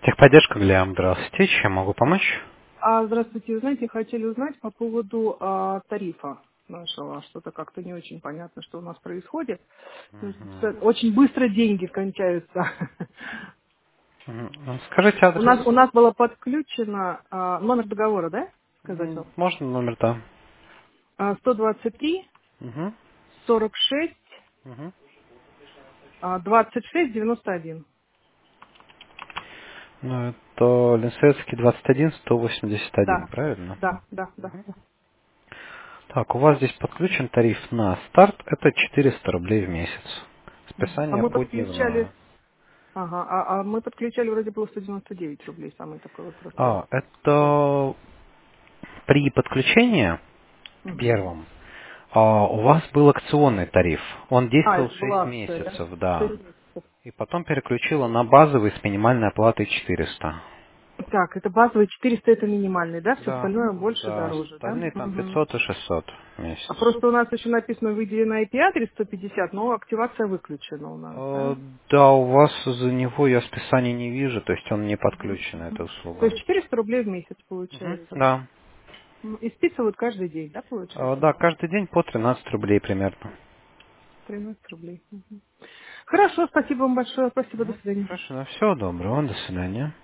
Техподдержка для здравствуйте. Чем могу помочь? Здравствуйте, вы знаете, хотели узнать по поводу тарифа нашего. Что-то как-то не очень понятно, что у нас происходит. То есть, Мгм. очень быстро деньги кончаются. Мгм. Скажите У адрес. нас, у нас было подключено номер договора, да? Сказать вам. Можно номер-то? 123 Мгм. 46 Мгм. 26 91. Ну, это Ленсветский 21 181, Да, правильно? да, да, да, Мгм. да. Так, у вас здесь подключен тариф на старт. Это 400 рублей в месяц. А Списание мы подключали, подневное. ага, а мы подключали вроде было 199 рублей, самый такой вот простой. Это при подключении Мгм. первом у вас был акционный тариф. Он действовал Это 6 была акция, да? месяцев, да. 6 месяцев. И потом переключила на базовый с минимальной оплатой 400. Так, это базовый 400, это минимальный, да? Все Да, остальное больше, да, дороже, да? остальные там Мгм. 500 и 600 в А месяц. просто у нас еще написано выделено IP-адрес 150, но активация выключена у нас, да? Э, Да, у вас за него я списаний не вижу, то есть он не Мгм. подключен, Мгм. эта То услуга. есть 400 рублей в месяц Мгм. получается. Да. И списывают каждый день, да, получается? Да, каждый день по 13 рублей примерно. 13 рублей. Мгм. Хорошо, спасибо вам большое. Спасибо, до свидания. Хорошо, всего доброго, до свидания.